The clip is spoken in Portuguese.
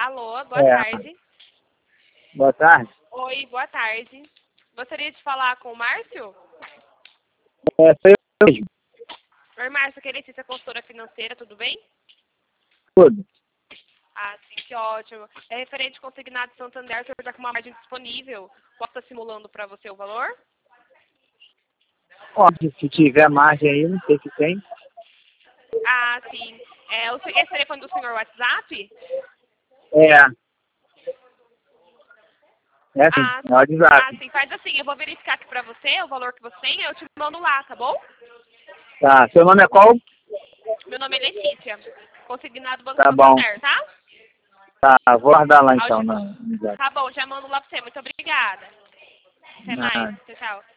Alô, boa É, tarde. boa tarde. Oi, boa tarde. Gostaria de falar com o Márcio? Sou eu mesmo, Oi, Márcio, queria ser consultora financeira, tudo bem? tudo. Ah, sim, que ótimo. É referente consignado de Santander, o senhor está com uma margem disponível. Posso estar simulando para você o valor? Óbvio, se tiver margem aí, não sei se tem. Ah, sim. Esse telefone do senhor WhatsApp? É, é assim, Ah, é o WhatsApp. sim, faz assim, eu vou verificar aqui para você o valor que você tem, eu te mando lá, tá bom? Tá, seu nome é qual? Meu nome é Letícia, consignado Banco Tá bom. Santander, tá? Tá, vou guardar lá Ao então te- no WhatsApp. Tá bom, já mando lá pra você. Muito obrigada. Até mais. Ah, Tchau, tchau.